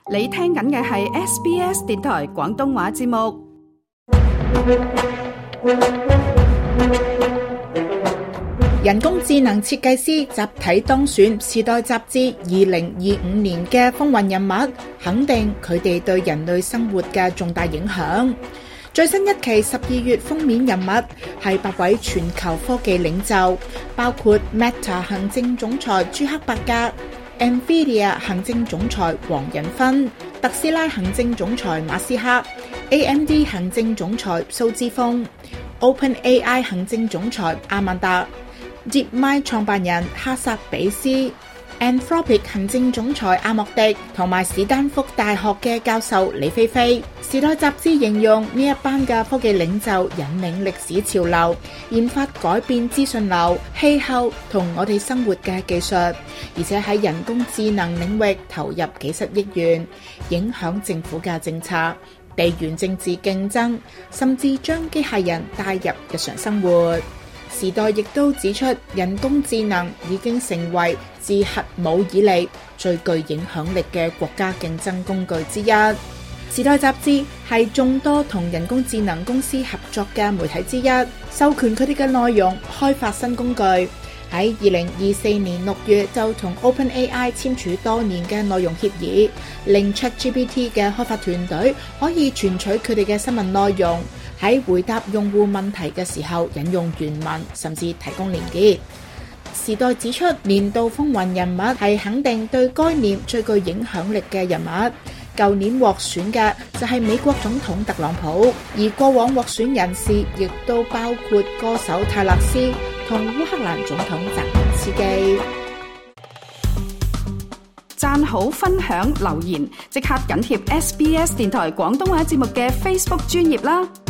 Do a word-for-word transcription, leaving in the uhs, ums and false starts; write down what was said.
你聽緊嘅係 S B S 電台廣東話節目。 人工智能設計師集體當選《時代》雜誌二零二五年嘅風雲人物，肯定佢哋對人類生活嘅重大影響。最新一期十二月封面人物係八位全球科技領袖，包括 Meta 行政總裁朱克伯格、Nvidia 行政總裁黃仁勳、特斯拉行政總裁馬斯克、A M D 行政總裁蘇之鋒、OpenAI 行政總裁阿曼達、DeepMind 創辦人哈薩比斯、Anthropic 行政總裁阿莫迪同埋史丹福大學嘅教授李飛飛。時代雜誌形容呢一班嘅科技領袖引領歷史潮流，研發改變資訊流、氣候同我哋生活嘅技術，而且喺人工智能領域投入幾十億元，影響政府嘅政策、地緣政治競爭，甚至將機械人帶入日常生活。時代亦都指出，人工智能已經成為自核武以嚟最具影響力嘅國家競爭工具之一。時代雜誌係眾多同人工智能公司合作嘅媒體之一，授權佢哋嘅內容開發新工具。喺二零二四年六月就同 OpenAI 簽署多年嘅內容協議，令 ChatGPT 嘅開發團隊可以存取佢哋嘅新聞內容，喺回答用戶問題嘅時候引用原文，甚至提供連結。時代指出，年度風雲人物係肯定對該年最具影響力嘅人物。舊年獲選嘅就係美國總統特朗普，而過往獲選人士亦都包括歌手泰勒斯同烏克蘭總統澤連斯基。 讚好、分享、留言，即刻緊貼 S B S 電台廣東話節目嘅 Facebook 專頁啦！